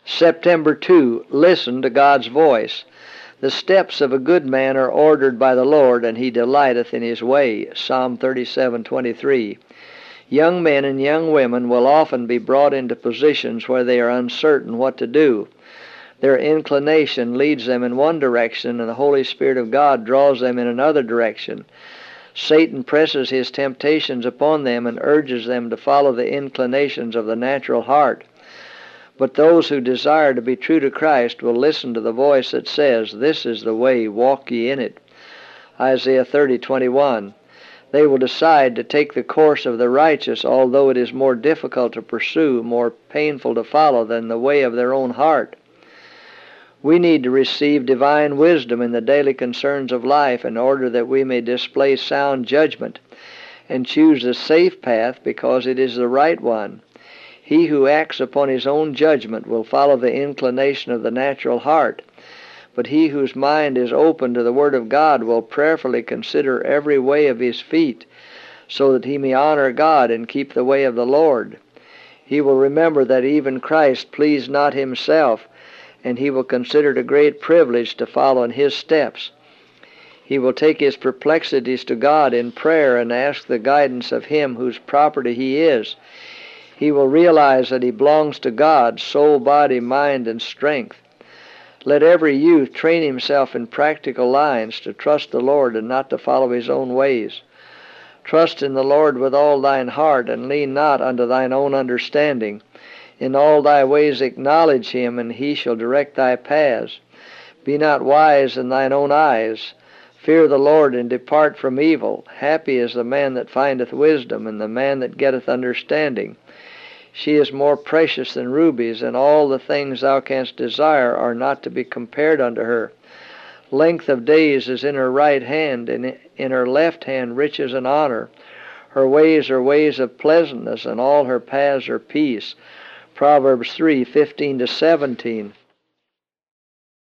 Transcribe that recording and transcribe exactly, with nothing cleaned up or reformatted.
September second, listen to God's voice. The steps of a good man are ordered by the Lord, and he delighteth in his way. Psalm thirty-seven twenty-three. Young men and young women will often be brought into positions where they are uncertain what to do. Their inclination leads them in one direction, and the Holy Spirit of God draws them in another direction. Satan presses his temptations upon them and urges them to follow the inclinations of the natural heart. But those who desire to be true to Christ will listen to the voice that says, "This is the way, walk ye in it." Isaiah thirty twenty-one. They will decide to take the course of the righteous, although it is more difficult to pursue, more painful to follow than the way of their own heart. We need to receive divine wisdom in the daily concerns of life in order that we may display sound judgment and choose the safe path because it is the right one. He who acts upon his own judgment will follow the inclination of the natural heart, but he whose mind is open to the Word of God will prayerfully consider every way of his feet, so that he may honor God and keep the way of the Lord. He will remember that even Christ pleased not himself, and he will consider it a great privilege to follow in his steps. He will take his perplexities to God in prayer and ask the guidance of him whose property he is. He will realize that he belongs to God, soul, body, mind, and strength. Let every youth train himself in practical lines to trust the Lord and not to follow his own ways. Trust in the Lord with all thine heart, and lean not unto thine own understanding. In all thy ways acknowledge him, and he shall direct thy paths. Be not wise in thine own eyes. Fear the Lord, and depart from evil. Happy is the man that findeth wisdom, and the man that getteth understanding. She is more precious than rubies, and all the things thou canst desire are not to be compared unto her. Length of days is in her right hand, and in her left hand riches and honor. Her ways are ways of pleasantness, and all her paths are peace. Proverbs three fifteen to seventeen.